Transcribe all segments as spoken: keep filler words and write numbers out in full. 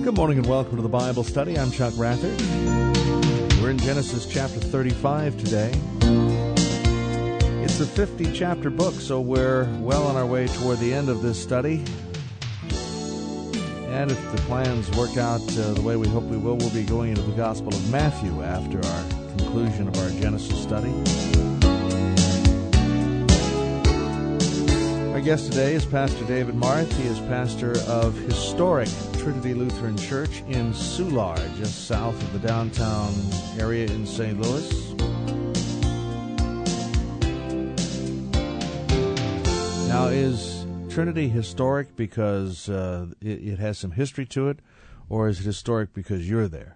Good morning and welcome to the Bible Study. I'm Chuck Rathert. We're in Genesis chapter thirty-five today. It's a fifty-chapter book, so we're well on our way toward the end of this study. And if the plans work out uh, the way we hope we will, we'll be going into the Gospel of Matthew after our conclusion of our Genesis study. Our guest today is Pastor David Marth. He is pastor of historic Trinity Lutheran Church in Soulard, just south of the downtown area in Saint Louis. Now, is Trinity historic because uh, it, it has some history to it, or is it historic because you're there?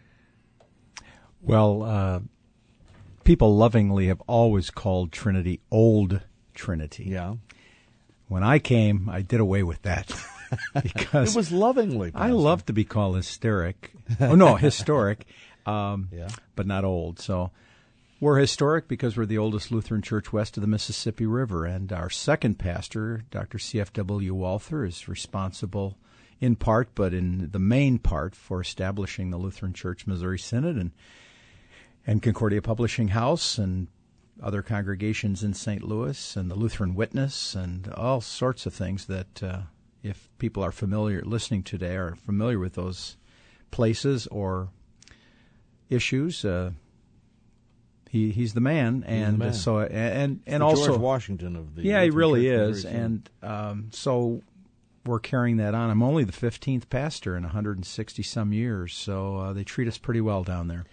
Well, uh, people lovingly have always called Trinity Old Trinity. Yeah. When I came, I did away with that. Because it was lovingly. Pastor. I love to be called hysteric. Oh, no, historic, um, yeah. but not old. So we're historic because we're the oldest Lutheran church west of the Mississippi River. And our second pastor, Doctor C F W Walther, is responsible in part, but in the main part, for establishing the Lutheran Church Missouri Synod and, and Concordia Publishing House and other congregations in Saint Louis and the Lutheran Witness and all sorts of things that uh, if people are familiar, listening today, are familiar with those places or issues, uh, he he's the man. And the man. so and and the also George Washington of the yeah, Lutheran he really Church is. And um, so we're carrying that on. I'm only the fifteenth pastor in one hundred sixty some years, so uh, they treat us pretty well down there.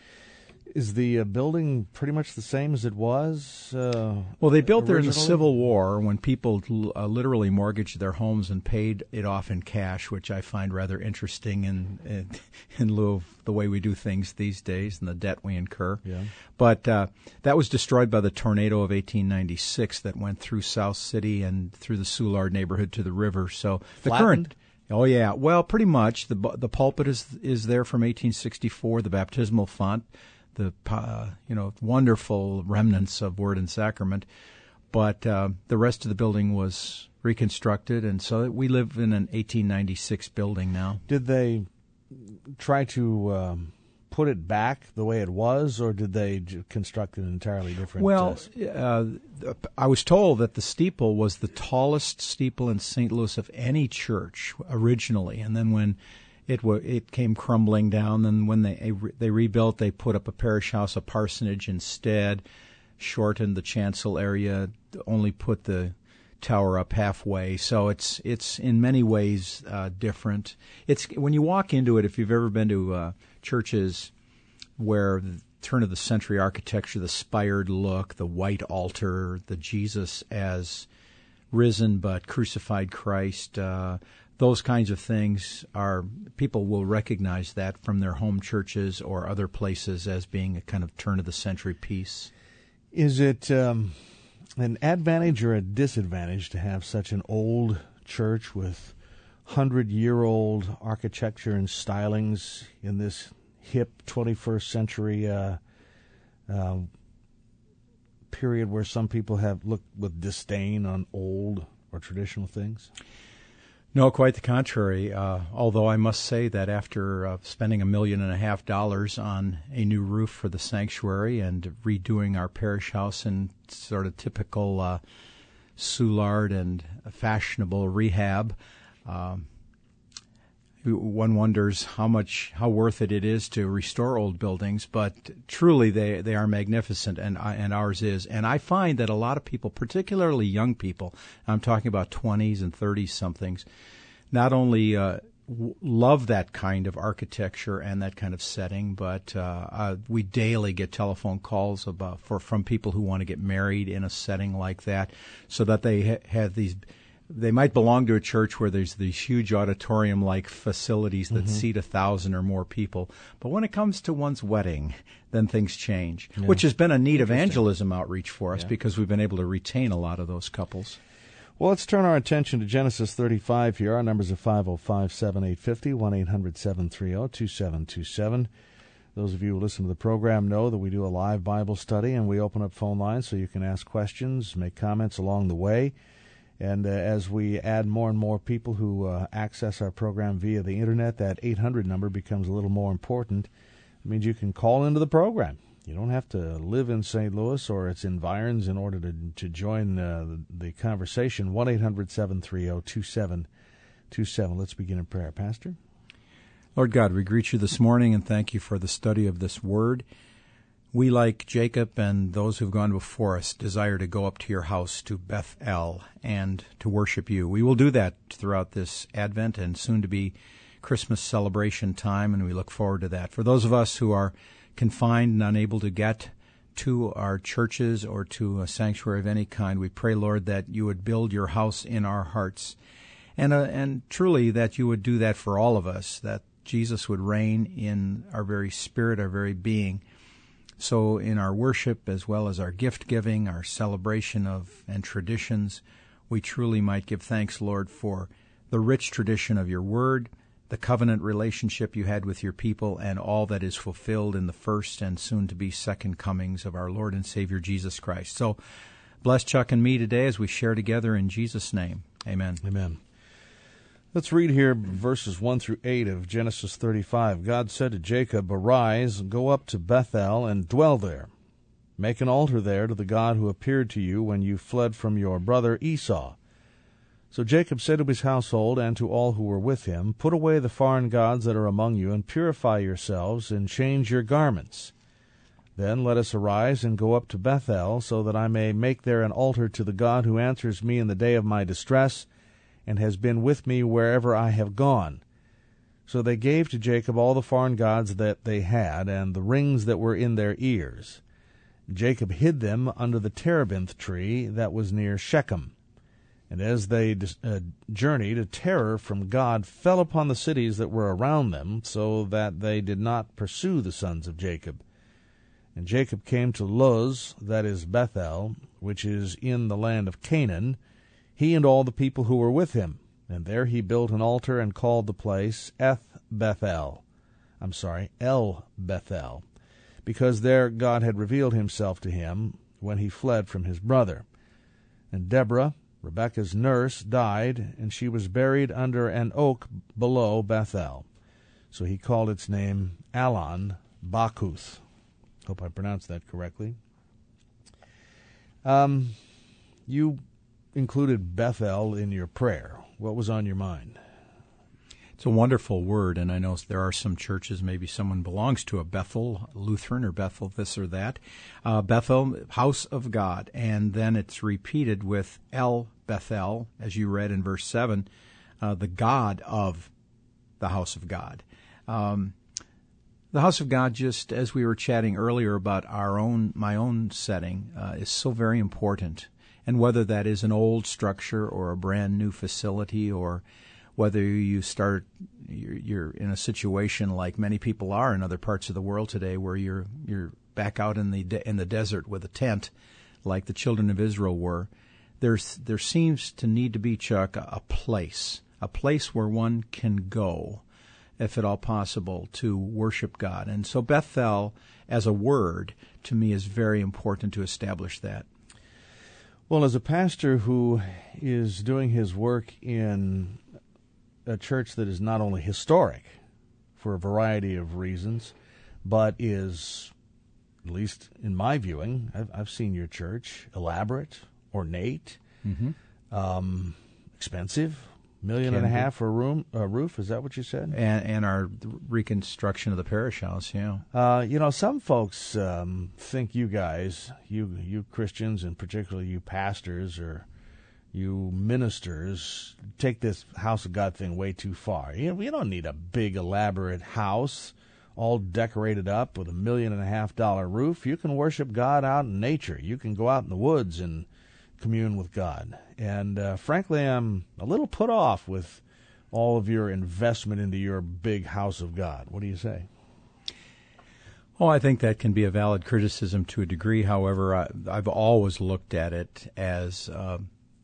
Is the uh, building pretty much the same as it was? Uh, well, they built there in the originally? Civil War when people uh, literally mortgaged their homes and paid it off in cash, which I find rather interesting in, in, in lieu of the way we do things these days and the debt we incur. Yeah. But uh, that was destroyed by the tornado of eighteen ninety-six that went through South City and through the Soulard neighborhood to the river. So the Flattened? current... Oh, yeah. Well, pretty much. The, the pulpit is is there from eighteen sixty-four, the baptismal font, the uh, you know wonderful remnants of Word and Sacrament, but uh, the rest of the building was reconstructed, and so we live in an eighteen ninety-six building now. Did they try to um, put it back the way it was, or did they j- construct an entirely different? Well, uh, I was told that the steeple was the tallest steeple in Saint Louis of any church originally, and then when It w- it came crumbling down. And when they they rebuilt, they put up a parish house, a parsonage instead, shortened the chancel area, only put the tower up halfway. So it's it's in many ways uh, different. It's when you walk into it, if you've ever been to uh, churches where the turn of the century architecture, the spired look, the white altar, the Jesus as risen but crucified Christ. Uh, Those kinds of things are, people will recognize that from their home churches or other places as being a kind of turn-of-the-century piece. Is it um, an advantage or a disadvantage to have such an old church with hundred-year-old architecture and stylings in this hip twenty-first century uh, uh, period where some people have looked with disdain on old or traditional things? No, quite the contrary. Uh, although I must say that after uh, spending a million and a half dollars on a new roof for the sanctuary and redoing our parish house in sort of typical uh, Soulard and fashionable rehab, um, one wonders how much, how worth it it is to restore old buildings. But truly, they they are magnificent, and and ours is. And I find that a lot of people, particularly young people, I'm talking about twenties and thirties somethings, not only uh, w- love that kind of architecture and that kind of setting, but uh, uh, we daily get telephone calls about for from people who want to get married in a setting like that, so that they ha- have these. They might belong to a church where there's these huge auditorium-like facilities that mm-hmm. seat a thousand or more people. But when it comes to one's wedding, then things change, yeah. which has been a neat evangelism outreach for us yeah. because we've been able to retain a lot of those couples. Well, let's turn our attention to Genesis thirty-five here. Our numbers are five oh five, seven eight five oh, one eight hundred, seven three oh, two seven two seven. Those of you who listen to the program know that we do a live Bible study, and we open up phone lines so you can ask questions, make comments along the way. And uh, as we add more and more people who uh, access our program via the Internet, that eight hundred number becomes a little more important. It means you can call into the program. You don't have to live in Saint Louis or its environs in order to to join uh, the, the conversation. one eight hundred seven three zero two seven two seven. Let's begin in prayer. Pastor? Lord God, we greet you this morning and thank you for the study of this word. We, like Jacob and those who've gone before us, desire to go up to your house, to Bethel, and to worship you. We will do that throughout this Advent and soon to be Christmas celebration time, and we look forward to that. For those of us who are confined and unable to get to our churches or to a sanctuary of any kind, we pray, Lord, that you would build your house in our hearts, and uh, and truly that you would do that for all of us, that Jesus would reign in our very spirit, our very being. So in our worship, as well as our gift-giving, our celebration of and traditions, we truly might give thanks, Lord, for the rich tradition of your word, the covenant relationship you had with your people, and all that is fulfilled in the first and soon-to-be second comings of our Lord and Savior Jesus Christ. So bless Chuck and me today as we share together in Jesus' name. Amen. Amen. Let's read here verses one through eight of Genesis thirty-five. God said to Jacob, "Arise, go up to Bethel, and dwell there. Make an altar there to the God who appeared to you when you fled from your brother Esau." So Jacob said to his household and to all who were with him, "Put away the foreign gods that are among you, and purify yourselves, and change your garments. Then let us arise and go up to Bethel, so that I may make there an altar to the God who answers me in the day of my distress, and has been with me wherever I have gone." So they gave to Jacob all the foreign gods that they had, and the rings that were in their ears. Jacob hid them under the terebinth tree that was near Shechem. And as they uh, journeyed, a terror from God fell upon the cities that were around them, so that they did not pursue the sons of Jacob. And Jacob came to Luz, that is Bethel, which is in the land of Canaan, he and all the people who were with him. And there he built an altar and called the place Eth Bethel. I'm sorry, El Bethel, because there God had revealed himself to him when he fled from his brother. And Deborah, Rebekah's nurse, died, and she was buried under an oak below Bethel. So he called its name Allon Bachuth. Hope I pronounced that correctly. Um, you included Bethel in your prayer. What was on your mind? It's a wonderful word, and I know there are some churches, maybe someone belongs to a Bethel, Lutheran or Bethel this or that. Uh, Bethel, house of God, and then it's repeated with El Bethel, as you read in verse seven, uh, the God of the house of God. Um, the house of God, just as we were chatting earlier about our own, my own setting, uh, is so very important. And whether that is an old structure or a brand new facility, or whether you start, you're, you're in a situation like many people are in other parts of the world today, where you're you're back out in the de- in the desert with a tent, like the children of Israel were. There's there seems to need to be, Chuck, a, a place, a place where one can go, if at all possible, to worship God. And so Bethel, as a word, to me is very important to establish that. Well, as a pastor who is doing his work in a church that is not only historic for a variety of reasons, but is, at least in my viewing, I've, I've seen your church, elaborate, ornate, mm-hmm. um, expensive, million Can and a be. half for a room, a roof. Is that what you said? And, and our reconstruction of the parish house, yeah. Uh, you know, some folks um, think you guys, you you Christians, and particularly you pastors or you ministers, take this house of God thing way too far. You know, we don't need a big, elaborate house all decorated up with a million and a half dollar roof. You can worship God out in nature. You can go out in the woods and commune with God. And uh, frankly, I'm a little put off with all of your investment into your big house of God. What do you say? Oh, I think that can be a valid criticism to a degree. However, I, I've always looked at it as uh,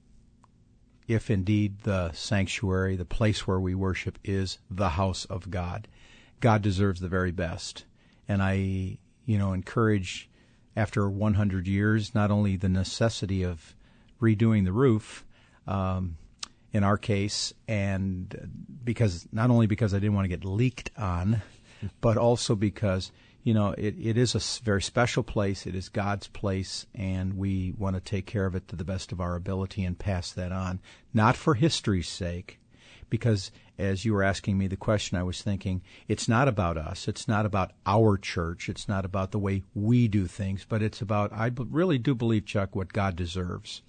if indeed the sanctuary, the place where we worship, is the house of God. God deserves the very best. And I, you know, encourage, after one hundred years, not only the necessity of redoing the roof, um, in our case, and because not only because I didn't want to get leaked on, but also because, you know, it, it is a very special place. It is God's place, and we want to take care of it to the best of our ability and pass that on, not for history's sake, because as you were asking me the question, I was thinking, it's not about us. It's not about our church. It's not about the way we do things, but it's about, I really do believe, Chuck, what God deserves.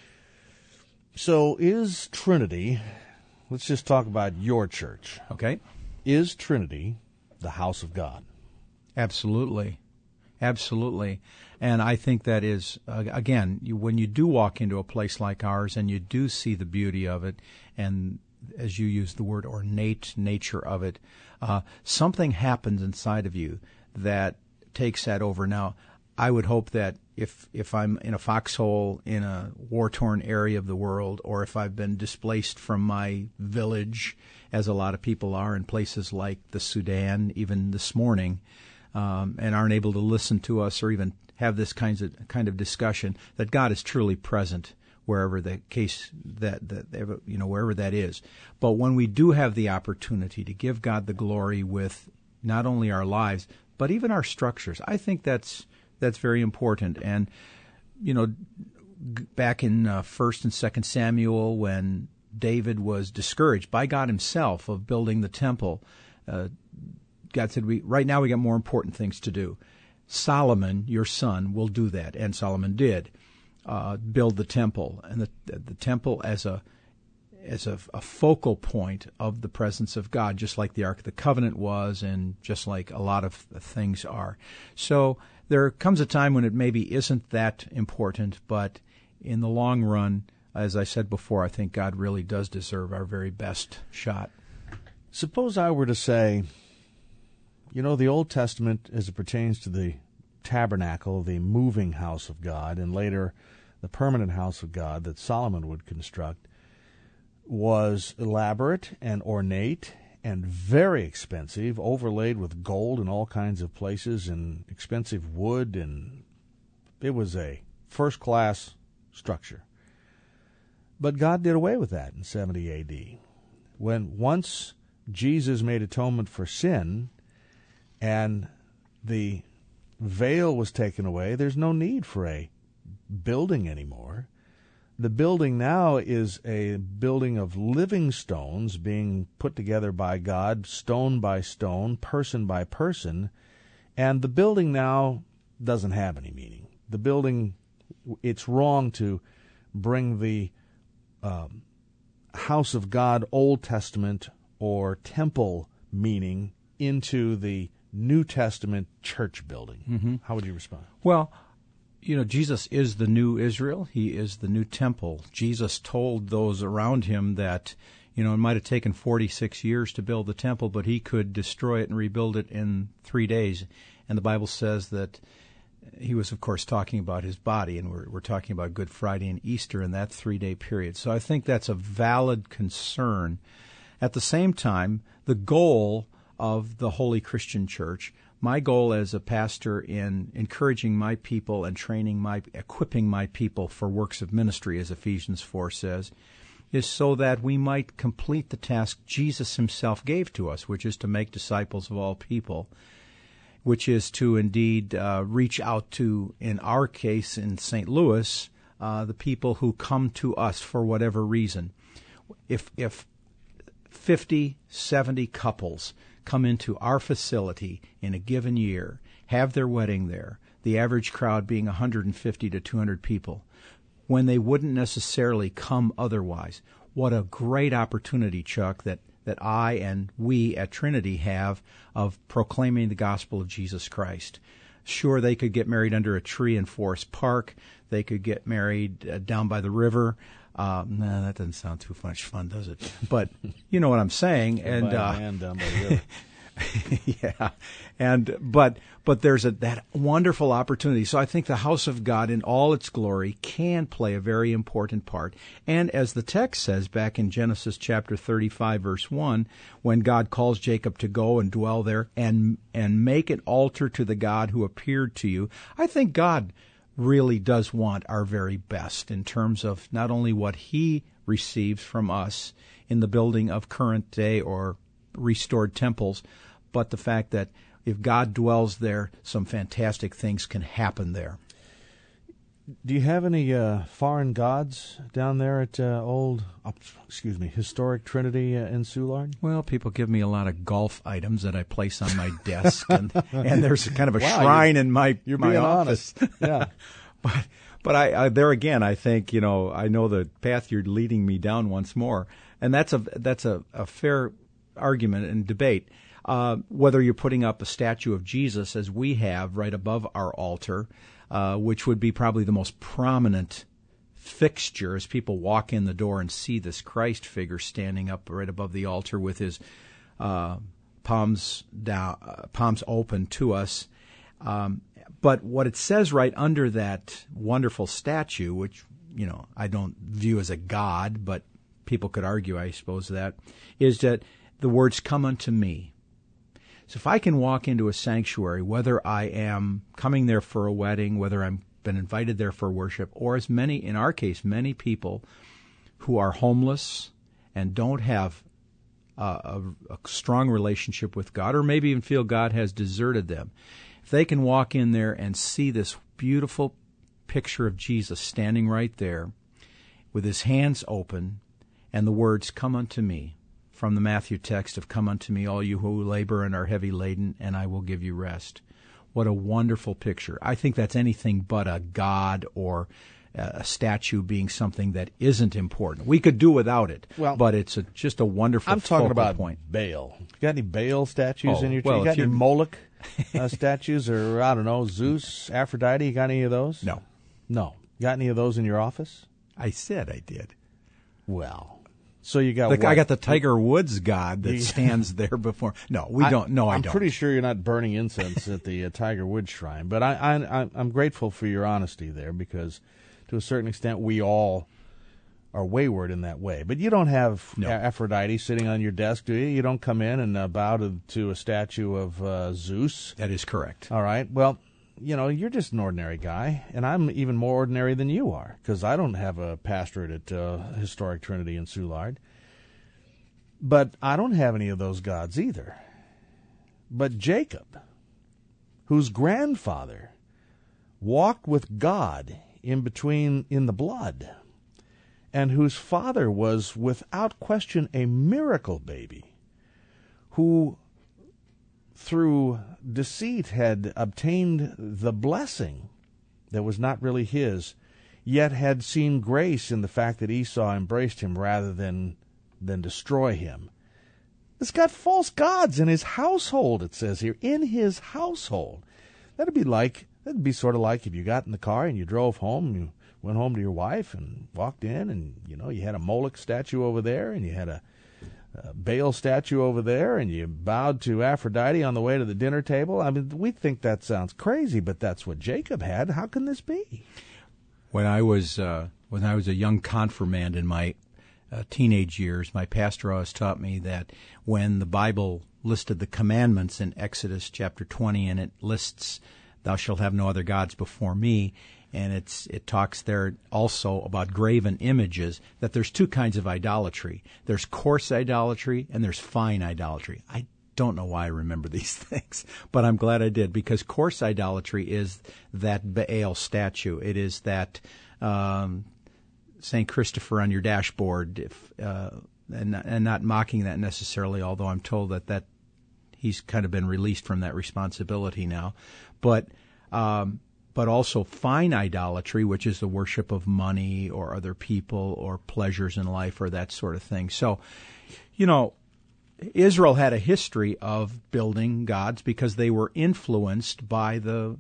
So is Trinity, let's just talk about your church. Okay. Is Trinity the house of God? Absolutely. Absolutely. And I think that is, uh, again, you, when you do walk into a place like ours and you do see the beauty of it, and as you use the word ornate nature of it, uh, something happens inside of you that takes that over. Now, I would hope that if if I'm in a foxhole in a war-torn area of the world, or if I've been displaced from my village, as a lot of people are in places like the Sudan, even this morning, um, and aren't able to listen to us or even have this kinds of kind of discussion, that God is truly present wherever the case that, that you know wherever that is. But when we do have the opportunity to give God the glory with not only our lives but even our structures, I think that's that's very important. And you know, g- back in uh, First and Second Samuel, when David was discouraged by God Himself of building the temple, uh, God said, "We right now we got more important things to do. Solomon, your son, will do that," and Solomon did. Uh, build the temple, and the the temple as a as a, a focal point of the presence of God, just like the Ark of the Covenant was, and just like a lot of things are. So there comes a time when it maybe isn't that important, but in the long run, as I said before, I think God really does deserve our very best shot. Suppose I were to say, you know, the Old Testament, as it pertains to the tabernacle, the moving house of God, and later the permanent house of God that Solomon would construct, was elaborate and ornate and very expensive, overlaid with gold in all kinds of places and expensive wood, and it was a first-class structure. But God did away with that in seventy A D. When once Jesus made atonement for sin and the veil was taken away, there's no need for a building anymore. The building now is a building of living stones being put together by God, stone by stone, person by person, and the building now doesn't have any meaning. The building, it's wrong to bring the um, house of God, Old Testament or temple meaning into the New Testament church building. Mm-hmm. How would you respond? Well, you know, Jesus is the new Israel. He is the new temple. Jesus told those around him that, you know, it might have taken forty-six years to build the temple, but he could destroy it and rebuild it in three days. And the Bible says that he was, of course, talking about his body, and we're, we're talking about Good Friday and Easter in that three-day period. So I think that's a valid concern. At the same time, the goal of the Holy Christian Church, my goal as a pastor in encouraging my people and training my, equipping my people for works of ministry, as Ephesians four says, is so that we might complete the task Jesus himself gave to us, which is to make disciples of all people, which is to indeed uh, reach out to, in our case in Saint Louis, uh, the people who come to us for whatever reason. If, if fifty, seventy couples come into our facility in a given year, have their wedding there, the average crowd being one hundred fifty to two hundred people, when they wouldn't necessarily come otherwise. What a great opportunity, Chuck, that, that I and we at Trinity have of proclaiming the gospel of Jesus Christ. Sure, they could get married under a tree in Forest Park. They could get married uh, down by the river. Uh, no, that doesn't sound too much fun, does it? But you know what I'm saying. And uh, down by the river. yeah, and but but there's a that wonderful opportunity. So I think the house of God in all its glory can play a very important part. And as the text says back in Genesis chapter thirty-five, verse one, when God calls Jacob to go and dwell there and and make an altar to the God who appeared to you, I think God really does want our very best in terms of not only what he receives from us in the building of current day or restored temples, but the fact that if God dwells there, some fantastic things can happen there. Do you have any uh, foreign gods down there at uh, old, uh, excuse me, historic Trinity uh, in Soulard? Well, people give me a lot of golf items that I place on my desk, and, and there's kind of a wow, shrine in my you're my being office. Honest. Yeah, but but I, I there again, I think you know I know the path you're leading me down once more, and that's a that's a, a fair argument and debate. Uh, whether you're putting up a statue of Jesus, as we have right above our altar, uh, which would be probably the most prominent fixture as people walk in the door and see this Christ figure standing up right above the altar with his uh, palms down, uh, palms open to us. Um, but what it says right under that wonderful statue, which you know I don't view as a god, but people could argue, I suppose, that is that the words "come unto me." So if I can walk into a sanctuary, whether I am coming there for a wedding, whether I've been invited there for worship, or as many, in our case, many people who are homeless and don't have a, a, a strong relationship with God, or maybe even feel God has deserted them, if they can walk in there and see this beautiful picture of Jesus standing right there with his hands open and the words, "Come unto me," from the Matthew text of "Come unto me, all you who labor and are heavy laden, and I will give you rest." What a wonderful picture. I think that's anything but a god or a statue being something that isn't important. We could do without it, well, but it's a, just a wonderful I'm talking about point. Baal. You got any Baal statues oh, in your well, You got any Moloch uh, statues, or, I don't know, Zeus, Aphrodite? You got any of those? No. No. You got any of those in your office? I said I did. Well... So you got the, what? I got the Tiger Woods god that stands there before. No, we don't. No, I I'm don't. I'm pretty sure you're not burning incense at the uh, Tiger Woods shrine, but I, I, I'm grateful for your honesty there, because to a certain extent we all are wayward in that way. But you don't have no. Aphrodite sitting on your desk, do you? You don't come in and uh, bow to, to a statue of uh, Zeus. That is correct. All right. Well, you know, you're just an ordinary guy, and I'm even more ordinary than you are, because I don't have a pastorate at uh, Historic Trinity in Soulard. But I don't have any of those gods either. But Jacob, whose grandfather walked with God in between in the blood, and whose father was without question a miracle baby, who through deceit had obtained the blessing that was not really his, yet had seen grace in the fact that Esau embraced him rather than than destroy him. It's got false gods in his household, it says here, in his household. That'd be like, that'd be sort of like if you got in the car and you drove home, you went home to your wife and walked in, and, you know, you had a Moloch statue over there, and you had a Uh, Baal statue over there, and you bowed to Aphrodite on the way to the dinner table. I mean, we think that sounds crazy, but that's what Jacob had. How can this be? When I was uh, when I was a young confirmand in my uh, teenage years, my pastor always taught me that when the Bible listed the commandments in Exodus chapter twenty, and it lists, "Thou shalt have no other gods before me," and it's it talks there also about graven images, that there's two kinds of idolatry. There's coarse idolatry and there's fine idolatry. I don't know why I remember these things, but I'm glad I did, because coarse idolatry is that Baal statue. It is that um, Saint Christopher on your dashboard, if, uh, and, and not mocking that necessarily, although I'm told that, that he's kind of been released from that responsibility now. But um, but also fine idolatry, which is the worship of money or other people or pleasures in life or that sort of thing. So, you know, Israel had a history of building gods because they were influenced by the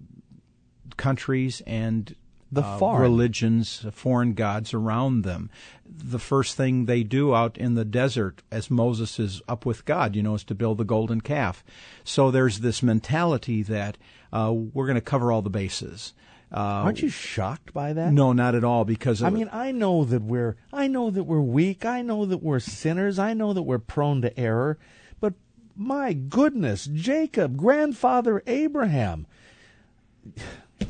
countries and the uh, foreign religions, foreign gods around them. The first thing they do out in the desert as Moses is up with God, you know, is to build the golden calf. So there's this mentality that uh, we're going to cover all the bases. Uh, Aren't you shocked by that? No, not at all. Because I mean, I know that we're, I know that we're weak. I know that we're sinners. I know that we're prone to error. But my goodness, Jacob, grandfather Abraham,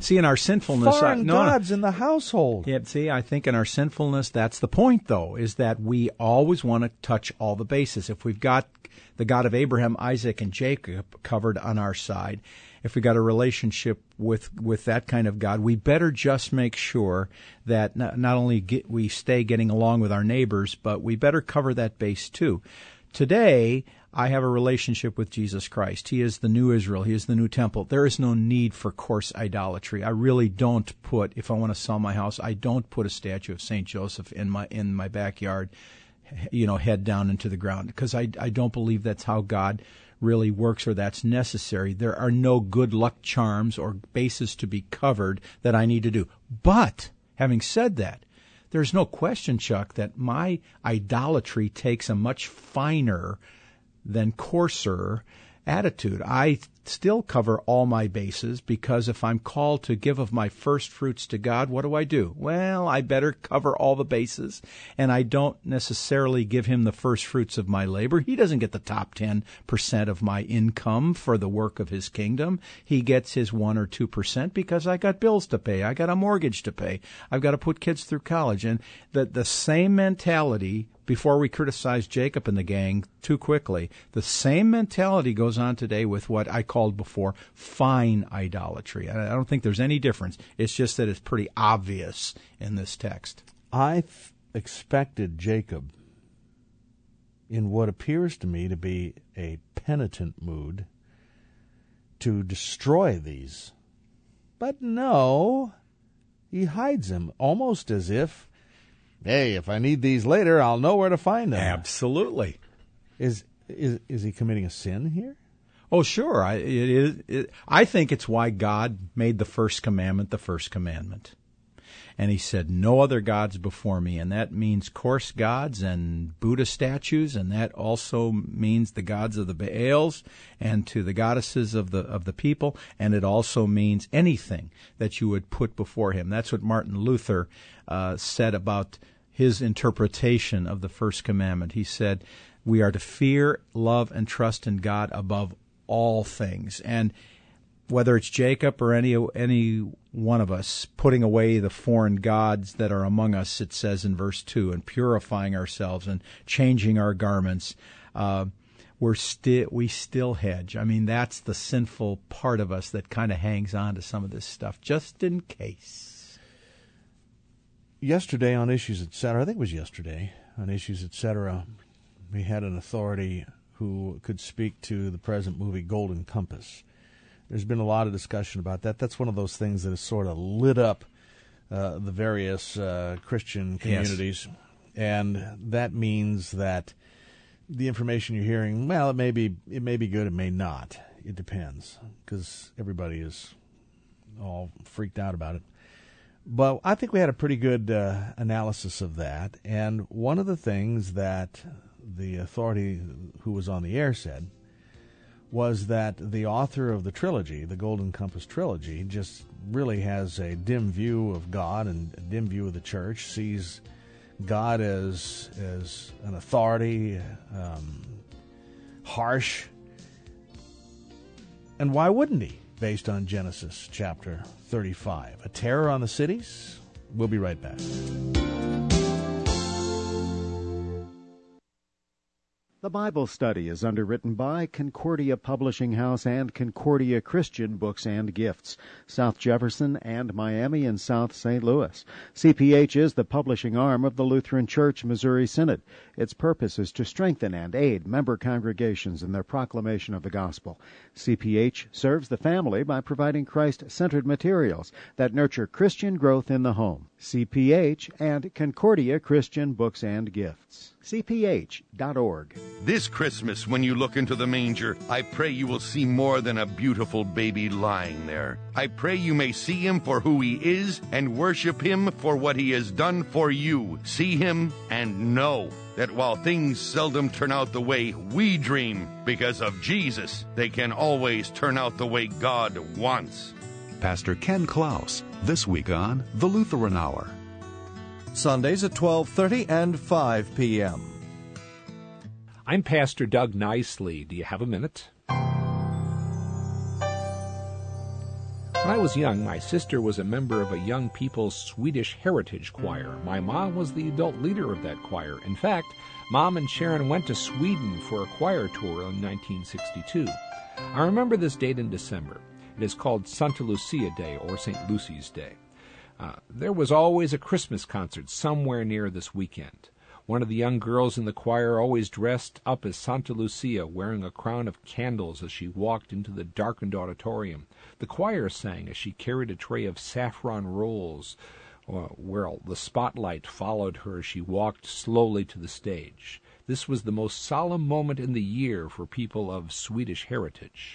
See, in our sinfulness... Foreign I, no, gods no. in the household. Yeah, see, I think in our sinfulness, that's the point, though, is that we always want to touch all the bases. If we've got the God of Abraham, Isaac, and Jacob covered on our side, if we got a relationship with with that kind of God, we better just make sure that not, not only get, we stay getting along with our neighbors, but we better cover that base too. Today, I have a relationship with Jesus Christ. He is the new Israel. He is the new temple. There is no need for coarse idolatry. I really don't put, if I want to sell my house, I don't put a statue of Saint Joseph in my in my backyard, you know, head down into the ground, because I, I don't believe that's how God really works or that's necessary. There are no good luck charms or bases to be covered that I need to do. But, having said that, there's no question, Chuck, that my idolatry takes a much finer than coarser attitude. I still cover all my bases, because if I'm called to give of my first fruits to God, what do I do? Well, I better cover all the bases, and I don't necessarily give him the first fruits of my labor. He doesn't get the top ten percent of my income for the work of his kingdom. He gets his one or two percent because I got bills to pay. I got a mortgage to pay. I've got to put kids through college. And the, the same mentality, before we criticize Jacob and the gang too quickly, the same mentality goes on today with what I called before fine idolatry. I don't think there's any difference. It's just that it's pretty obvious in this text. I th- expected Jacob, in what appears to me to be a penitent mood, to destroy these. But no, he hides them, almost as if, hey, if I need these later, I'll know where to find them. Absolutely. Is is is he committing a sin here? Oh, sure. I, it is. It, I think it's why God made the first commandment the first commandment. And he said, no other gods before me. And that means coarse gods and Buddha statues, and that also means the gods of the Baals and to the goddesses of the of the people, and it also means anything that you would put before him. That's what Martin Luther uh, said about his interpretation of the first commandment. He said, we are to fear, love, and trust in God above all things. And whether it's Jacob or any any one of us putting away the foreign gods that are among us, it says in verse two, and purifying ourselves and changing our garments, uh, we're still we still hedge. I mean, that's the sinful part of us that kind of hangs on to some of this stuff, just in case. Yesterday on Issues et cetera, I think it was yesterday on Issues et cetera, we had an authority who could speak to the present movie Golden Compass. There's been a lot of discussion about that. That's one of those things that has sort of lit up uh, the various uh, Christian communities. Yes. And that means that the information you're hearing, well, it may be it may be good, it may not. It depends, because everybody is all freaked out about it. But I think we had a pretty good uh, analysis of that. And one of the things that the authority who was on the air said was that the author of the trilogy, the Golden Compass trilogy, just really has a dim view of God and a dim view of the church, sees God as as an authority, um, harsh. And why wouldn't he, based on Genesis chapter thirty-five? A terror on the cities? We'll be right back. The Bible Study is underwritten by Concordia Publishing House and Concordia Christian Books and Gifts, South Jefferson and Miami and South Saint Louis. C P H is the publishing arm of the Lutheran Church Missouri Synod. Its purpose is to strengthen and aid member congregations in their proclamation of the gospel. C P H serves the family by providing Christ-centered materials that nurture Christian growth in the home. C P H and Concordia Christian Books and Gifts. C P H dot org. This Christmas, when you look into the manger, I pray you will see more than a beautiful baby lying there. I pray you may see him for who he is and worship him for what he has done for you. See him and know that while things seldom turn out the way we dream, because of Jesus, they can always turn out the way God wants. Pastor Ken Klaus, this week on The Lutheran Hour. Sundays at twelve thirty and five p.m. I'm Pastor Doug Nicely. Do you have a minute? When I was young, my sister was a member of a young people's Swedish heritage choir. My mom was the adult leader of that choir. In fact, Mom and Sharon went to Sweden for a choir tour in nineteen sixty-two. I remember this date in December. It is called Santa Lucia Day, or Saint Lucy's Day. Uh, there was always a Christmas concert somewhere near this weekend. One of the young girls in the choir always dressed up as Santa Lucia, wearing a crown of candles as she walked into the darkened auditorium. The choir sang as she carried a tray of saffron rolls, uh, where the spotlight followed her as she walked slowly to the stage. This was the most solemn moment in the year for people of Swedish heritage.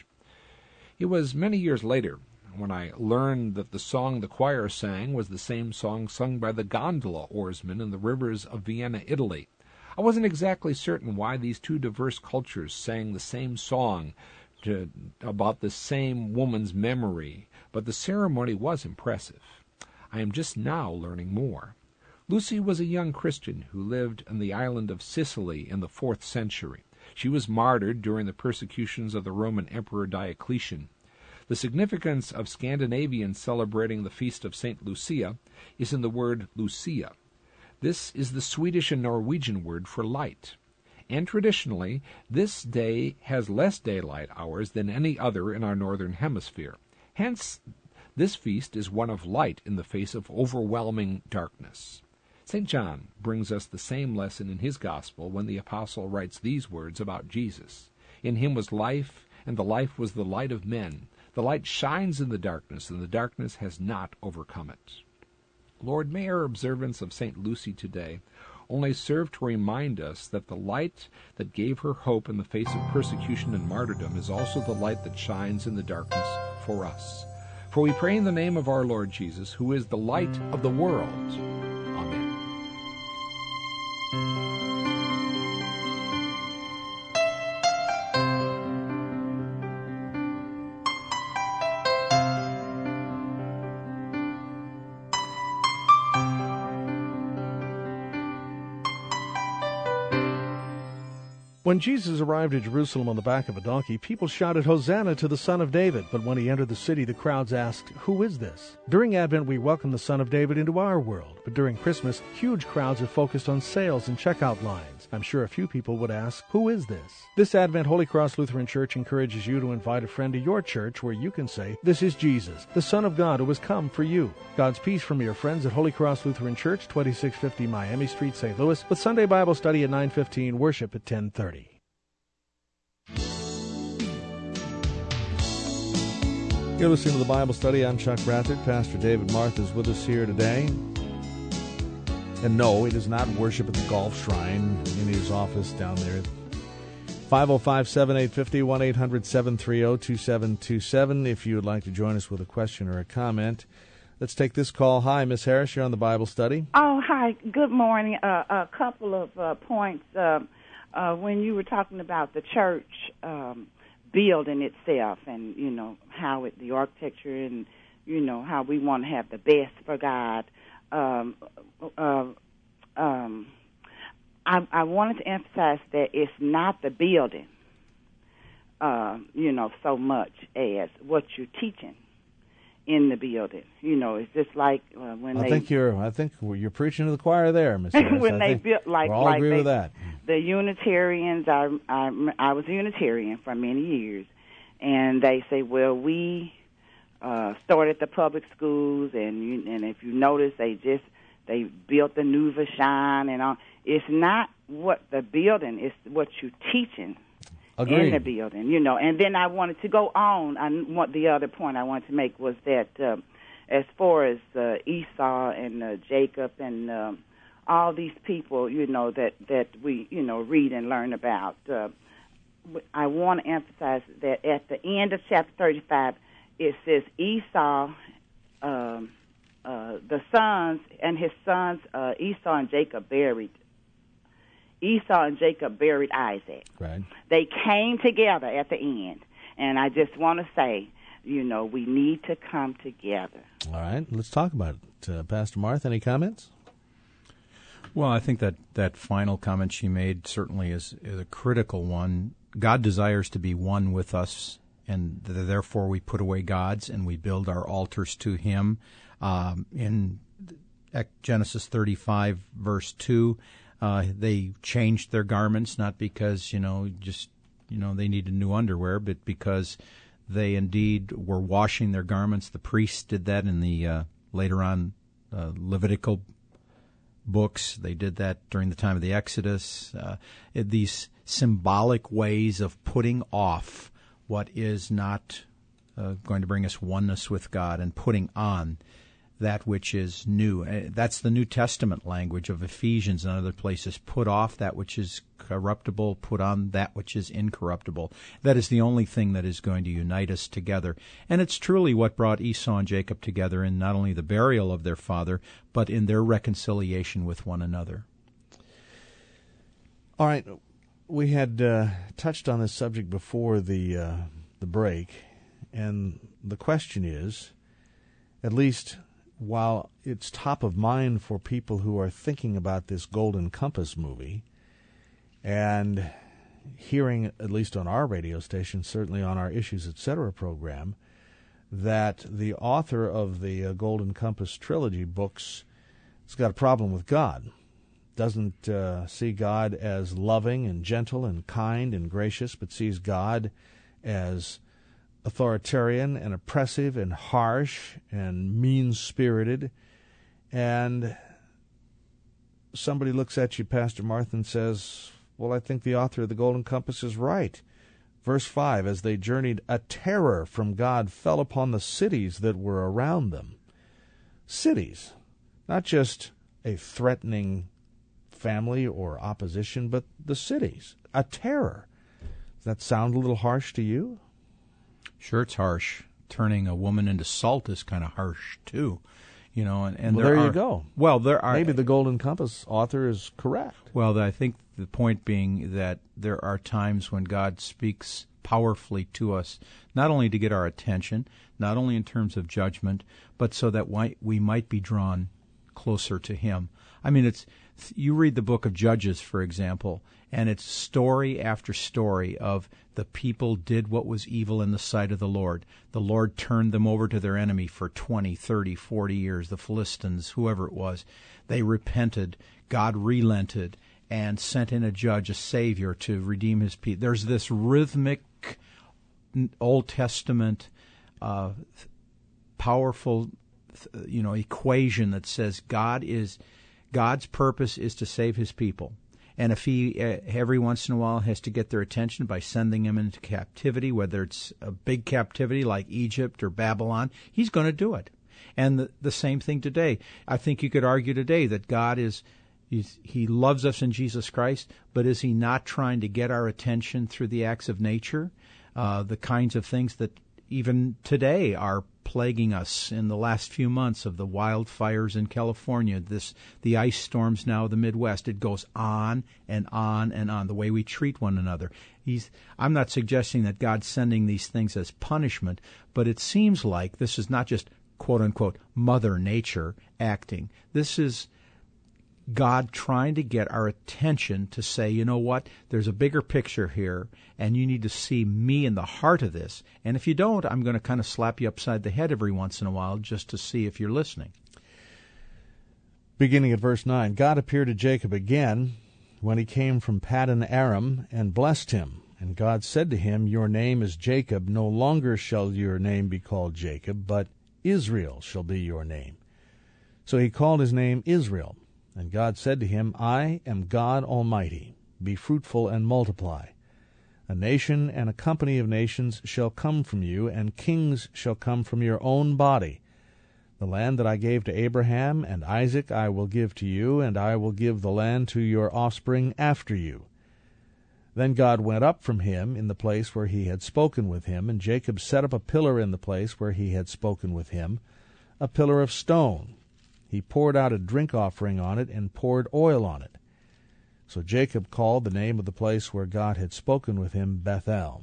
It was many years later when I learned that the song the choir sang was the same song sung by the gondola oarsmen in the rivers of Vienna, Italy. I wasn't exactly certain why these two diverse cultures sang the same song to, about the same woman's memory, but the ceremony was impressive. I am just now learning more. Lucy was a young Christian who lived on the island of Sicily in the fourth century. She was martyred during the persecutions of the Roman Emperor Diocletian. The significance of Scandinavians celebrating the feast of Saint Lucia is in the word Lucia. This is the Swedish and Norwegian word for light. And traditionally, this day has less daylight hours than any other in our northern hemisphere. Hence, this feast is one of light in the face of overwhelming darkness. Saint John brings us the same lesson in his gospel when the apostle writes these words about Jesus. In him was life, and the life was the light of men. The light shines in the darkness, and the darkness has not overcome it. Lord, may our observance of Saint Lucy today only serve to remind us that the light that gave her hope in the face of persecution and martyrdom is also the light that shines in the darkness for us. For we pray in the name of our Lord Jesus, who is the light of the world. Amen. When Jesus arrived at Jerusalem on the back of a donkey, people shouted, "Hosanna to the Son of David." But when he entered the city, the crowds asked, "Who is this?" During Advent, we welcome the Son of David into our world. But during Christmas, huge crowds are focused on sales and checkout lines. I'm sure a few people would ask, "Who is this?" This Advent, Holy Cross Lutheran Church encourages you to invite a friend to your church where you can say, "This is Jesus, the Son of God who has come for you." God's peace from your friends at Holy Cross Lutheran Church, twenty-six fifty Miami Street, Saint Louis, with Sunday Bible study at nine fifteen, worship at ten thirty. You're listening to the Bible Study. I'm Chuck Brathard. Pastor David Marth is with us here today. And no, it is not worship at the Golf Shrine in his office down there. five oh five, seven eight five oh, one eight hundred, seven three oh, two seven two seven if you would like to join us with a question or a comment. Let's take this call. Hi, Miss Harris. You're on the Bible Study. Oh, hi. Good morning. Uh, a couple of uh, points. Uh, uh, when you were talking about the church um, building itself and, you know, how it, the architecture and, you know, how we want to have the best for God, um, uh, um, I, I wanted to emphasize that it's not the building, uh, you know, so much as what you're teaching in the building. You know, it's just like uh, when I they... think you're, I think you're preaching to the choir there, Miss Harris. when I they built, like... we all like agree they, with that. The Unitarians, I, I, I was a Unitarian for many years, and they say, well, we uh, started the public schools, and you, and if you notice, they just, they built the new Vashon and all. It's not what the building, it's what you're teaching. Agreed. In the building, you know. And then I wanted to go on. I want the other point I wanted to make was that uh, as far as uh, Esau and uh, Jacob and um, all these people, you know, that, that we, you know, read and learn about, uh, I want to emphasize that at the end of chapter thirty-five, it says Esau, um, uh, the sons and his sons, uh, Esau and Jacob buried Esau and Jacob buried Isaac. Right. They came together at the end. And I just want to say, you know, we need to come together. All right. Let's talk about it. Uh, Pastor Marth, any comments? Well, I think that that final comment she made certainly is, is a critical one. God desires to be one with us and th- therefore we put away gods and we build our altars to him. Um, in Genesis thirty-five, verse two, uh, they changed their garments, not because, you know, just, you know, they needed new underwear, but because they indeed were washing their garments. The priests did that in the uh, later on uh, Levitical books. They did that during the time of the Exodus. Uh, these symbolic ways of putting off what is not uh, going to bring us oneness with God and putting on that which is new. Uh, that's the New Testament language of Ephesians and other places. Put off that which is corruptible, put on that which is incorruptible. That is the only thing that is going to unite us together. And it's truly what brought Esau and Jacob together in not only the burial of their father, but in their reconciliation with one another. All right. We had uh, touched on this subject before the uh, the break, and the question is, at least while it's top of mind for people who are thinking about this Golden Compass movie, and hearing, at least on our radio station, certainly on our Issues Etc. program, that the author of the uh, Golden Compass trilogy books has got a problem with God. Doesn't uh, see God as loving and gentle and kind and gracious, but sees God as authoritarian and oppressive and harsh and mean-spirited. And somebody looks at you, Pastor Martha, and says, well, I think the author of the Golden Compass is right. Verse five, as they journeyed, a terror from God fell upon the cities that were around them. Cities, not just a threatening family or opposition, but the cities, a terror. Does that sound a little harsh to you? Sure, it's harsh. Turning a woman into salt is kind of harsh, too. You know, and, and well, there, there are, you go. Well, there are maybe the Golden Compass author is correct. Well, I think the point being that there are times when God speaks powerfully to us, not only to get our attention, not only in terms of judgment, but so that we might be drawn closer to Him. I mean, it's you read the book of Judges, for example, and it's story after story of the people did what was evil in the sight of the Lord. The Lord turned them over to their enemy for twenty, thirty, forty years, the Philistines, whoever it was. They repented. God relented and sent in a judge, a Savior, to redeem His people. There's this rhythmic Old Testament uh, powerful you know, equation that says God is God's purpose is to save His people. And if He uh, every once in a while has to get their attention by sending them into captivity, whether it's a big captivity like Egypt or Babylon, He's going to do it. And the, the same thing today. I think you could argue today that God is he's, He loves us in Jesus Christ, but is He not trying to get our attention through the acts of nature, uh, the kinds of things that even today are plaguing us in the last few months of the wildfires in California, this the ice storms now of the Midwest. It goes on and on and on, the way we treat one another. He's, I'm not suggesting that God's sending these things as punishment, but it seems like this is not just quote-unquote Mother Nature acting. This is God trying to get our attention to say, you know what, there's a bigger picture here, and you need to see me in the heart of this. And if you don't, I'm going to kind of slap you upside the head every once in a while just to see if you're listening. Beginning at verse nine, God appeared to Jacob again when he came from Paddan Aram and blessed him. And God said to him, your name is Jacob. No longer shall your name be called Jacob, but Israel shall be your name. So he called his name Israel. And God said to him, I am God Almighty. Be fruitful and multiply. A nation and a company of nations shall come from you, and kings shall come from your own body. The land that I gave to Abraham and Isaac I will give to you, and I will give the land to your offspring after you. Then God went up from him in the place where he had spoken with him, and Jacob set up a pillar in the place where he had spoken with him, a pillar of stone. He poured out a drink offering on it and poured oil on it. So Jacob called the name of the place where God had spoken with him Bethel.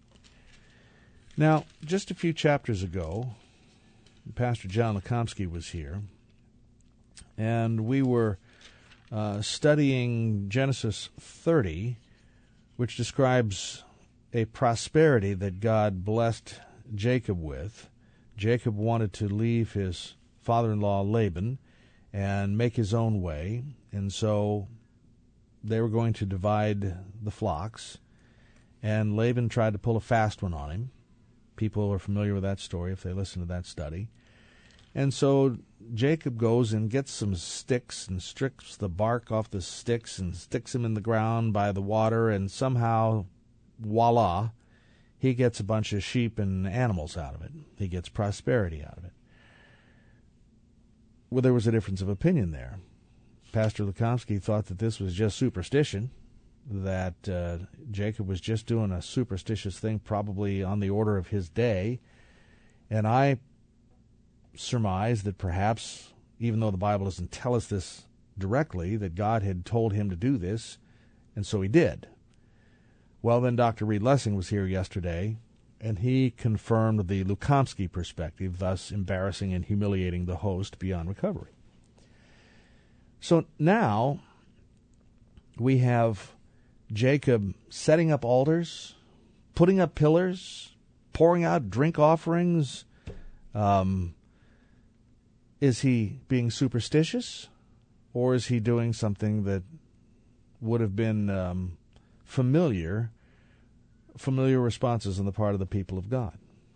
Now, just a few chapters ago, Pastor John Lekomsky was here, and we were uh, studying Genesis thirty, which describes a prosperity that God blessed Jacob with. Jacob wanted to leave his father-in-law Laban and make his own way, and so they were going to divide the flocks, and Laban tried to pull a fast one on him. People are familiar with that story if they listen to that study. And so Jacob goes and gets some sticks and strips the bark off the sticks and sticks them in the ground by the water, and somehow, voila, he gets a bunch of sheep and animals out of it. He gets prosperity out of it. Well, there was a difference of opinion there. Pastor Lukomsky thought that this was just superstition, that uh, Jacob was just doing a superstitious thing, probably on the order of his day. And I surmise that perhaps, even though the Bible doesn't tell us this directly, that God had told him to do this, and so he did. Well, then Doctor Reed Lessing was here yesterday, and he confirmed the Lukomsky perspective, thus embarrassing and humiliating the host beyond recovery. So now we have Jacob setting up altars, putting up pillars, pouring out drink offerings. Um, is he being superstitious, or is he doing something that would have been um, familiar, familiar responses on the part of the people of God?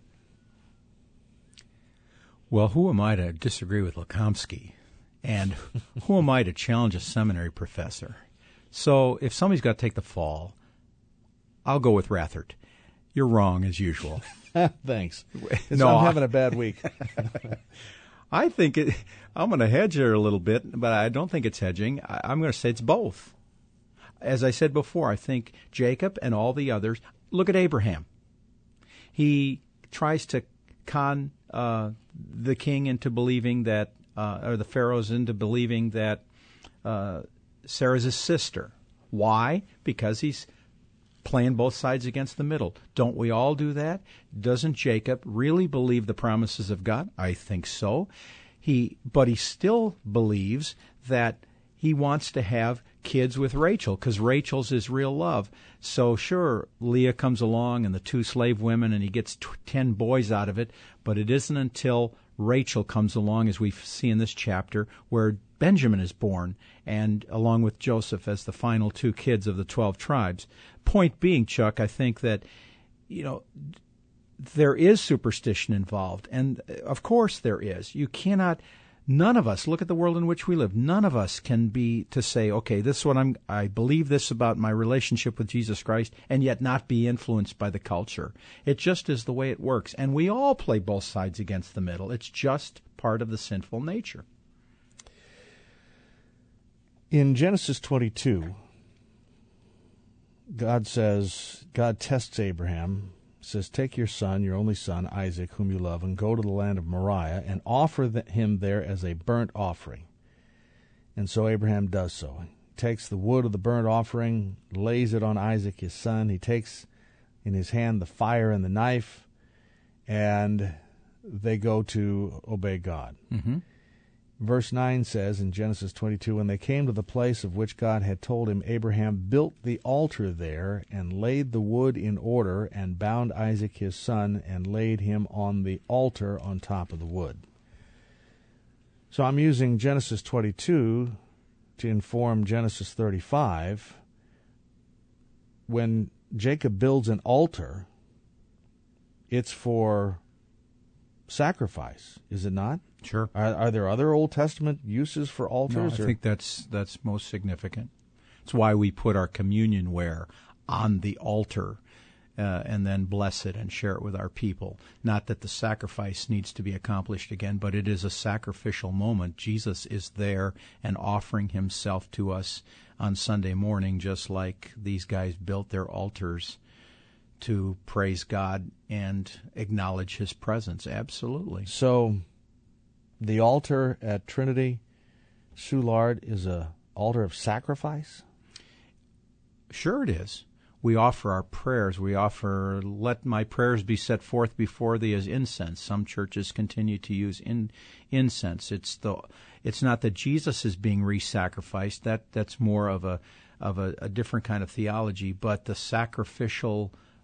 Well, who am I to disagree with Lukomsky? And who am I to challenge a seminary professor? So if somebody's got to take the fall, I'll go with Rathert. You're wrong, as usual. Thanks. No, I'm I- having a bad week. I think it, I'm going to hedge here a little bit, but I don't think it's hedging. I, I'm going to say it's both. As I said before, I think Jacob and all the others, look at Abraham. He tries to con uh, the king into believing that, uh, or the pharaohs into believing that uh, Sarah's his sister. Why? Because he's playing both sides against the middle. Don't we all do that? Doesn't Jacob really believe the promises of God? I think so. He, but he still believes that he wants to have kids with Rachel, because Rachel's his real love. So sure, Leah comes along and the two slave women, and he gets t- ten boys out of it, but it isn't until Rachel comes along, as we see in this chapter, where Benjamin is born, and along with Joseph as the final two kids of the twelve tribes. Point being, Chuck, I think that, you know, there is superstition involved, and of course there is. You cannot, none of us, look at the world in which we live, none of us can be to say, okay, this is what I'm, I believe this about my relationship with Jesus Christ, and yet not be influenced by the culture. It just is the way it works, and we all play both sides against the middle. It's just part of the sinful nature. In Genesis twenty-two, God says, God tests Abraham, says, take your son, your only son, Isaac, whom you love, and go to the land of Moriah, and offer the, him there as a burnt offering. And so Abraham does so. He takes the wood of the burnt offering, lays it on Isaac, his son. He takes in his hand the fire and the knife, and they go to obey God. Mm-hmm. Verse nine says in Genesis twenty-two, when they came to the place of which God had told him, Abraham built the altar there and laid the wood in order and bound Isaac his son and laid him on the altar on top of the wood. So I'm using Genesis twenty-two to inform Genesis thirty-five. When Jacob builds an altar, it's for sacrifice, is it not? Sure. Are, are there other Old Testament uses for altars? No, I or? think that's that's most significant. It's why we put our communion ware on the altar uh, and then bless it and share it with our people. Not that the sacrifice needs to be accomplished again, but it is a sacrificial moment. Jesus is there and offering himself to us on Sunday morning, just like these guys built their altars to praise God and acknowledge his presence. Absolutely. So the altar at Trinity Soulard is a altar of sacrifice? Sure it is. We offer our prayers. We offer, let my prayers be set forth before thee as incense. Some churches continue to use in, incense. It's the, it's not that Jesus is being re-sacrificed. That that's more of a of a, a different kind of theology. But the sacrificial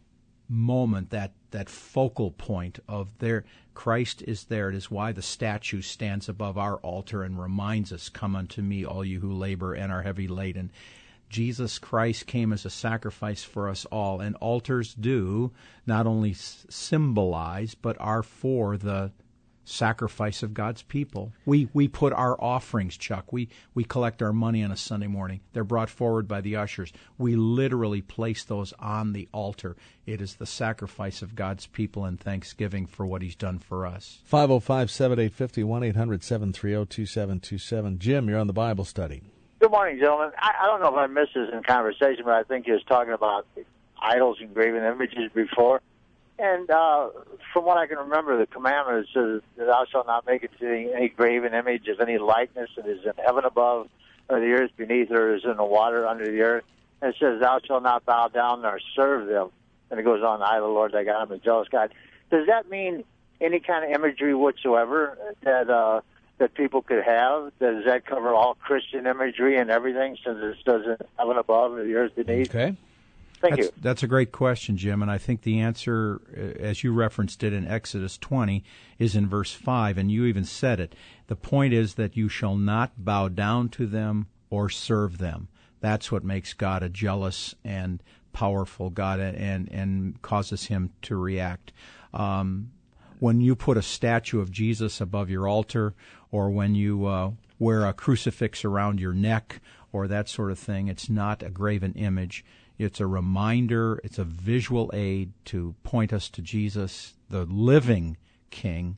moment, that that focal point of there, Christ is there. It is why the statue stands above our altar and reminds us, "Come unto me, all you who labor and are heavy laden." Jesus Christ came as a sacrifice for us all, and altars do not only s- symbolize, but are for the sacrifice of God's people. We we put our offerings, Chuck. We we collect our money on a Sunday morning. They're brought forward by the ushers. We literally place those on the altar. It is the sacrifice of God's people in thanksgiving for what He's done for us. five oh five, seven eight five oh, one eight hundred, seven three oh, two seven two seven. Jim, you're on the Bible study. Good morning, gentlemen. I, I don't know if I missed this in conversation, but I think you was talking about idols and graven images before. And uh, from what I can remember, the commandment says that thou shalt not make it to any graven image of any likeness that is in heaven above, or the earth beneath, or is in the water under the earth. And it says, thou shalt not bow down nor serve them. And it goes on, I, the Lord thy God, am a jealous God. Does that mean any kind of imagery whatsoever that uh, that people could have? Does that cover all Christian imagery and everything, since it says in heaven above, or the earth beneath? Okay. Thank that's, you. That's a great question, Jim, and I think the answer, as you referenced it in Exodus twenty, is in verse five, and you even said it. The point is that you shall not bow down to them or serve them. That's what makes God a jealous and powerful God, and, and causes Him to react. Um, when you put a statue of Jesus above your altar, or when you uh, wear a crucifix around your neck, or that sort of thing, it's not a graven image. It's a reminder, it's a visual aid to point us to Jesus, the living King,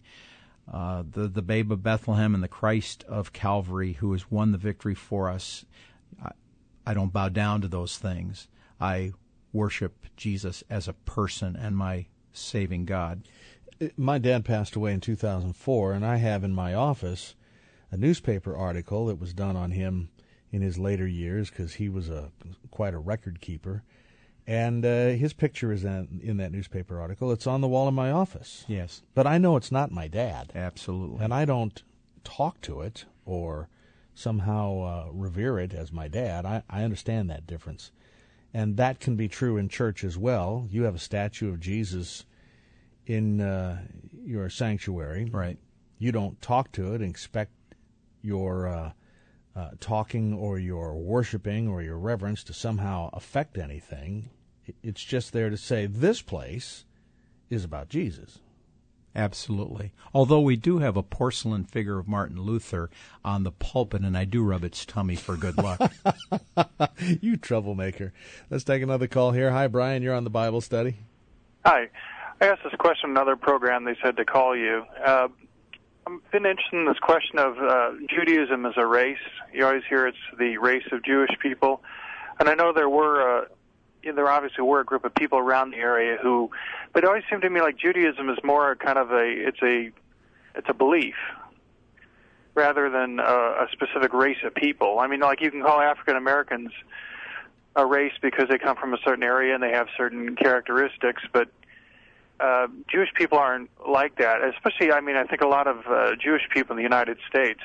uh, the, the babe of Bethlehem and the Christ of Calvary, who has won the victory for us. I, I don't bow down to those things. I worship Jesus as a person and my saving God. My dad passed away in two thousand four, and I have in my office a newspaper article that was done on him in his later years, because he was a quite a record keeper, and uh, his picture is in, in that newspaper article. It's on the wall in my office. Yes, but I know it's not my dad. Absolutely, and I don't talk to it or somehow uh, revere it as my dad. I, I understand that difference, and that can be true in church as well. You have a statue of Jesus in uh, your sanctuary, right? You don't talk to it and expect your uh, Uh, talking or your worshiping or your reverence to somehow affect anything. It's just there to say this place is about Jesus. Absolutely. Although we do have a porcelain figure of Martin Luther on the pulpit, and I do rub its tummy for good luck. You troublemaker. Let's take another call here. Hi, Brian. You're on the Bible study. Hi. I asked this question in another program. They said to call you. Uh, I've been interested in this question of uh, Judaism as a race. You always hear it's the race of Jewish people. And I know there were, uh, there obviously were a group of people around the area who, but it always seemed to me like Judaism is more kind of a, it's a, it's a belief rather than a, a specific race of people. I mean, like you can call African Americans a race because they come from a certain area and they have certain characteristics, but Uh, Jewish people aren't like that, especially, I mean, I think a lot of uh, Jewish people in the United States.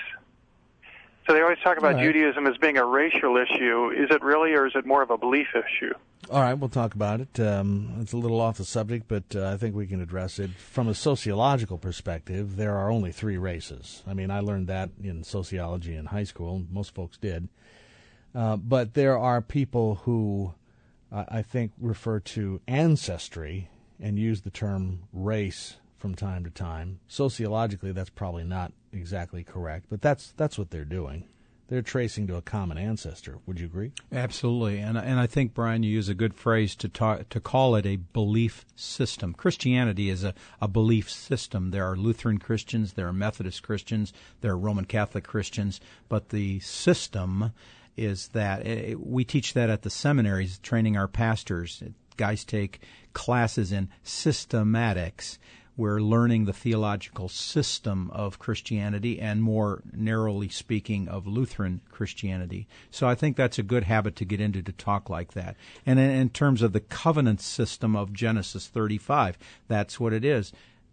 So they always talk about right. Judaism as being a racial issue. Is it really, or is it more of a belief issue? All right, we'll talk about it. Um, it's a little off the subject, but uh, I think we can address it. From a sociological perspective, there are only three races. I mean, I learned that in sociology in high school. Most folks did. Uh, but there are people who uh, I think refer to ancestry and use the term race from time to time. Sociologically, that's probably not exactly correct, but that's that's what they're doing. They're tracing to a common ancestor. Would you agree? Absolutely, and and I think, Brian, you use a good phrase to talk, to call it a belief system. Christianity is a, a belief system. There are Lutheran Christians, there are Methodist Christians, there are Roman Catholic Christians, but the system is that it, we teach that at the seminaries, training our pastors. Guys take classes in systematics. We're learning the theological system of Christianity and, more narrowly speaking, of Lutheran Christianity. So I think that's a good habit to get into, to talk like that. And in, in terms of the covenant system of Genesis thirty-five, that's what it is.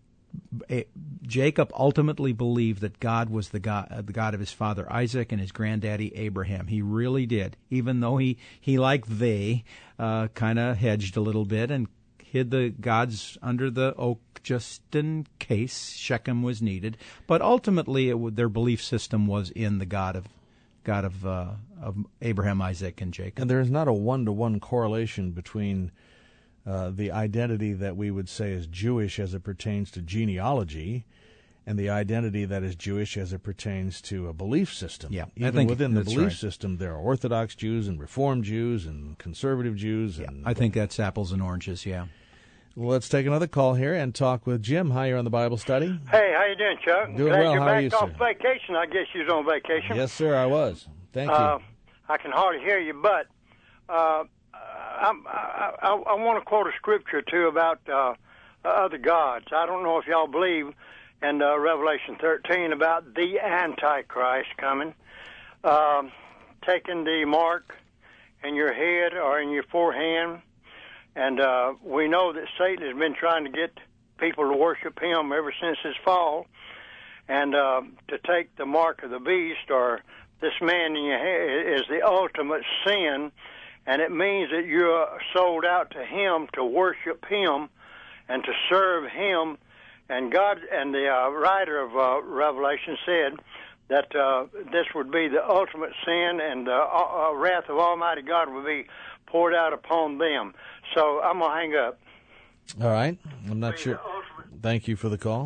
Jacob ultimately believed that God was the God, uh, the God of his father Isaac and his granddaddy Abraham. He really did, even though he, he like they, uh, kind of hedged a little bit and hid the gods under the oak just in case Shechem was needed. But ultimately, it would, their belief system was in the God of God of, uh, of Abraham, Isaac, and Jacob. And there is not a one-to-one correlation between uh, the identity that we would say is Jewish as it pertains to genealogy and the identity that is Jewish as it pertains to a belief system. Yeah, Even I think within the that's belief right. system, there are Orthodox Jews and Reformed Jews and conservative Jews. Yeah, and I think that's apples and oranges, yeah. Well, let's take another call here and talk with Jim. Hi, you're on the Bible study. Hey, how you doing, Chuck? Doing Glad well. you're How back are you, off sir? vacation. I guess you was on vacation. Yes, sir, I was. Thank Uh, you. I can hardly hear you, but uh, I'm, I, I, I want to quote a scripture, too, about uh, other gods. I don't know if y'all believe in uh, Revelation thirteen about the Antichrist coming, um, taking the mark in your head or in your forehand. And uh, we know that Satan has been trying to get people to worship him ever since his fall. And uh, to take the mark of the beast or this man in your head is the ultimate sin. And it means that you're sold out to him to worship him and to serve him. And God and the uh, writer of uh, Revelation said that uh, this would be the ultimate sin, and the uh, uh, wrath of Almighty God would be poured out upon them. So I'm going to hang up. All right. I'm not sure. Thank you for the call.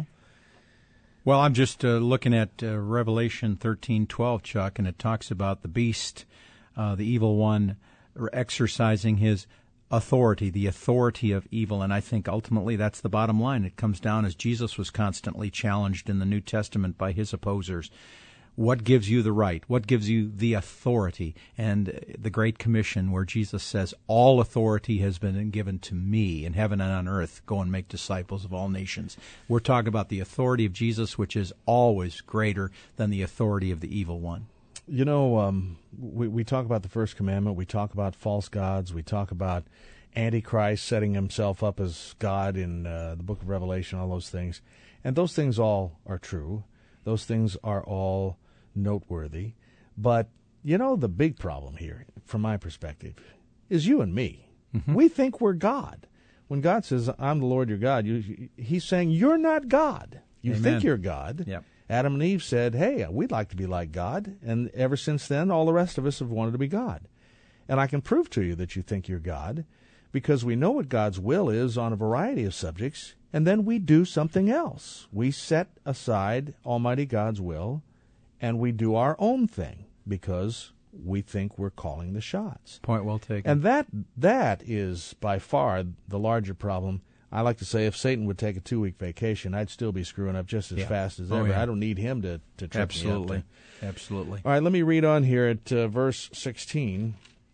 Well, I'm just uh, looking at uh, Revelation thirteen twelve, Chuck, and it talks about the beast, uh, the evil one, exercising his authority, the authority of evil. And I think ultimately that's the bottom line. It comes down as Jesus was constantly challenged in the New Testament by his opposers. What gives you the right? What gives you the authority? And the Great Commission, where Jesus says, all authority has been given to me in heaven and on earth. Go and make disciples of all nations. We're talking about the authority of Jesus, which is always greater than the authority of the evil one. You know, um, we, we talk about the first commandment. We talk about false gods. We talk about Antichrist setting himself up as God in uh, the book of Revelation, all those things. And those things all are true. Those things are all noteworthy. But, you know, the big problem here, from my perspective, is you and me. Mm-hmm. We think we're God. When God says, I'm the Lord your God, you, he's saying, you're not God. You Amen. think you're God. Yep. Adam and Eve said, hey, we'd like to be like God. And ever since then, all the rest of us have wanted to be God. And I can prove to you that you think you're God because we know what God's will is on a variety of subjects, and then we do something else. We set aside Almighty God's will, and we do our own thing because we think we're calling the shots. Point well taken. And that that is by far the larger problem. I like to say if Satan would take a two-week vacation, I'd still be screwing up just as yeah. fast as oh, ever. Yeah. I don't need him to, to trip Absolutely. me up. Absolutely. All right, let me read on here at uh, verse sixteen,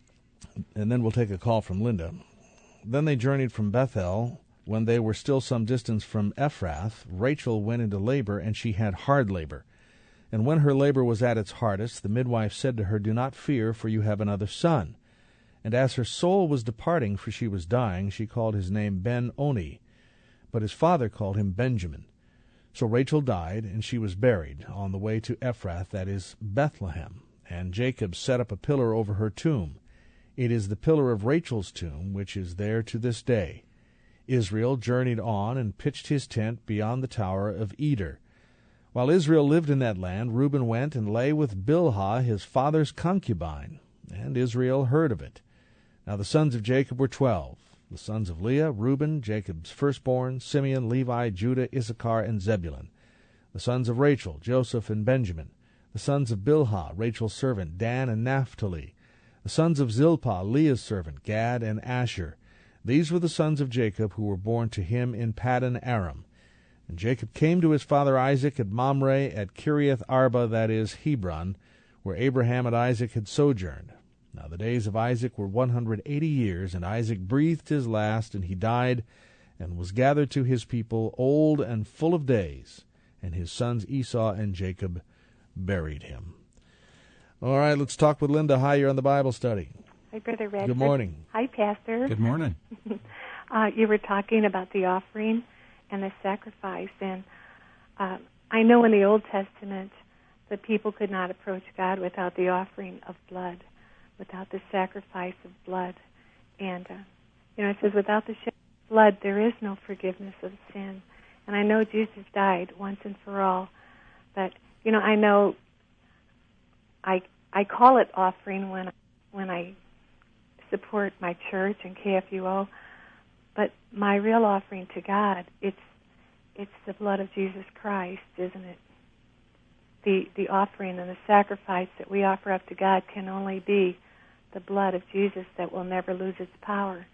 and then we'll take a call from Linda. Then they journeyed from Bethel. When they were still some distance from Ephrath, Rachel went into labor, and she had hard labor. And when her labor was at its hardest, the midwife said to her, Do not fear, for you have another son. And as her soul was departing, for she was dying, she called his name Ben-Oni. But his father called him Benjamin. So Rachel died, and she was buried on the way to Ephrath, that is, Bethlehem. And Jacob set up a pillar over her tomb. It is the pillar of Rachel's tomb, which is there to this day. Israel journeyed on and pitched his tent beyond the tower of Eder. While Israel lived in that land, Reuben went and lay with Bilhah, his father's concubine, and Israel heard of it. Now the sons of Jacob were twelve. The sons of Leah, Reuben, Jacob's firstborn, Simeon, Levi, Judah, Issachar, and Zebulun. The sons of Rachel, Joseph and Benjamin. The sons of Bilhah, Rachel's servant, Dan and Naphtali. The sons of Zilpah, Leah's servant, Gad and Asher. These were the sons of Jacob who were born to him in Paddan Aram. And Jacob came to his father Isaac at Mamre at Kiriath Arba, that is, Hebron, where Abraham and Isaac had sojourned. Now the days of Isaac were one hundred eighty years, and Isaac breathed his last, and he died, and was gathered to his people, old and full of days. And his sons Esau and Jacob buried him. All right, let's talk with Linda. Hi, you're on the Bible study. Hi, Brother Radford. Good morning. Hi, Pastor. Good morning. uh, you were talking about the offering and the sacrifice, and uh, I know in the Old Testament the people could not approach God without the offering of blood, without the sacrifice of blood. And, uh, you know, it says, without the shed blood, there is no forgiveness of sin. And I know Jesus died once and for all. But, you know, I know I I call it offering when when I support my church and K F U O. But my real offering to God, it's it's the blood of Jesus Christ, isn't it? The the offering and the sacrifice that we offer up to God can only be the blood of Jesus that will never lose its power.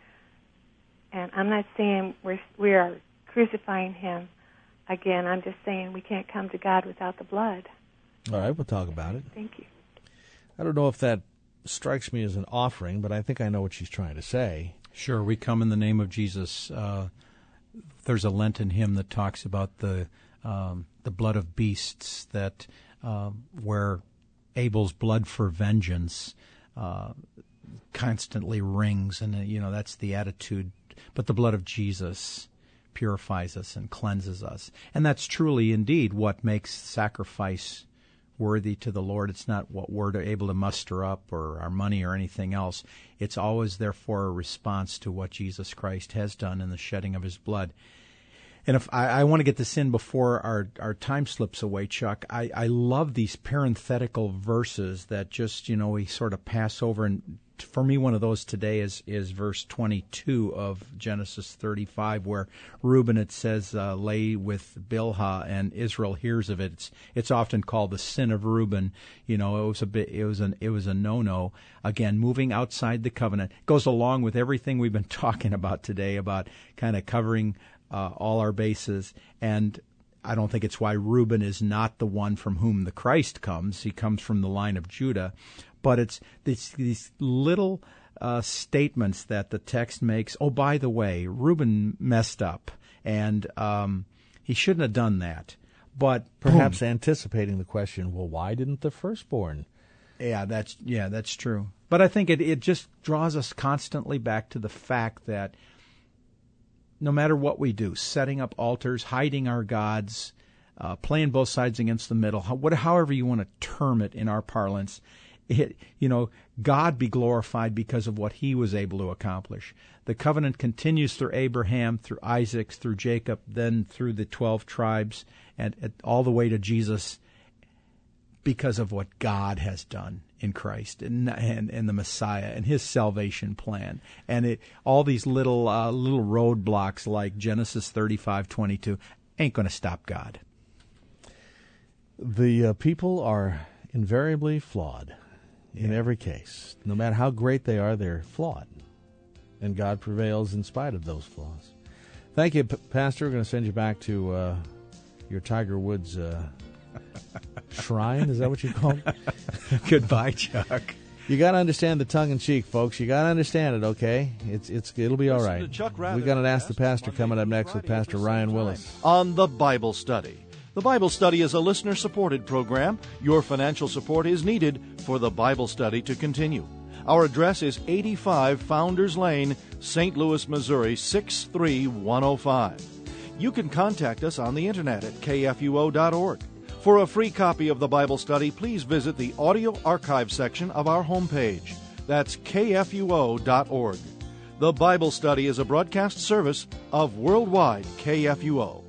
And I'm not saying we're, we are crucifying him again. I'm just saying we can't come to God without the blood. All right, we'll talk about it. Thank you. I don't know if that strikes me as an offering, but I think I know what she's trying to say. Sure, we come in the name of Jesus. Uh, there's a Lenten hymn that talks about the um, the blood of beasts, that uh, where Abel's blood for vengeance uh, constantly rings, and uh, you know that's the attitude. But the blood of Jesus purifies us and cleanses us, and that's truly indeed what makes sacrifice worthy to the Lord. It's not what we're able to muster up or our money or anything else. It's always, therefore, a response to what Jesus Christ has done in the shedding of his blood. And if I, I want to get this in before our, our time slips away, Chuck, I, I love these parenthetical verses that just, you know, we sort of pass over. And for me, one of those today is, is verse twenty-two of Genesis thirty-five, where Reuben, it says, uh, lay with Bilhah, and Israel hears of it. It's, it's often called the sin of Reuben. You know, it was a bit, it was an, it was a no-no. Again, moving outside the covenant goes along with everything we've been talking about today about kind of covering uh, all our bases. And I don't think it's why Reuben is not the one from whom the Christ comes. He comes from the line of Judah. But it's these, these little uh, statements that the text makes. Oh, by the way, Reuben messed up, and um, he shouldn't have done that. But perhaps boom. anticipating the question, well, why didn't the firstborn? Yeah, that's yeah, that's true. But I think it, it just draws us constantly back to the fact that no matter what we do, setting up altars, hiding our gods, uh, playing both sides against the middle, how, what, however you want to term it in our parlance, It, you know, God be glorified because of what he was able to accomplish. The covenant continues through Abraham, through Isaac, through Jacob, then through the twelve tribes, and, and all the way to Jesus because of what God has done in Christ and, and, and the Messiah and his salvation plan. And it, all these little uh, little roadblocks like Genesis thirty-five twenty-two ain't going to stop God. The uh, people are invariably flawed. In every case, no matter how great they are, they're flawed. And God prevails in spite of those flaws. Thank you, P- Pastor. We're going to send you back to uh, your Tiger Woods uh, shrine. Is that what you call it? Goodbye, Chuck. You got to understand the tongue-in-cheek, folks. You got to understand it, okay? It's it's It'll be all right. We've got an Ask the Pastor coming up next with Pastor Ryan Willis. On the Bible Study. The Bible Study is a listener-supported program. Your financial support is needed for the Bible Study to continue. Our address is eighty-five Founders Lane, Saint Louis, Missouri, six three one oh five. You can contact us on the internet at K F U O dot org. For a free copy of the Bible Study, please visit the audio archive section of our homepage. That's K F U O dot org. The Bible Study is a broadcast service of Worldwide K F U O.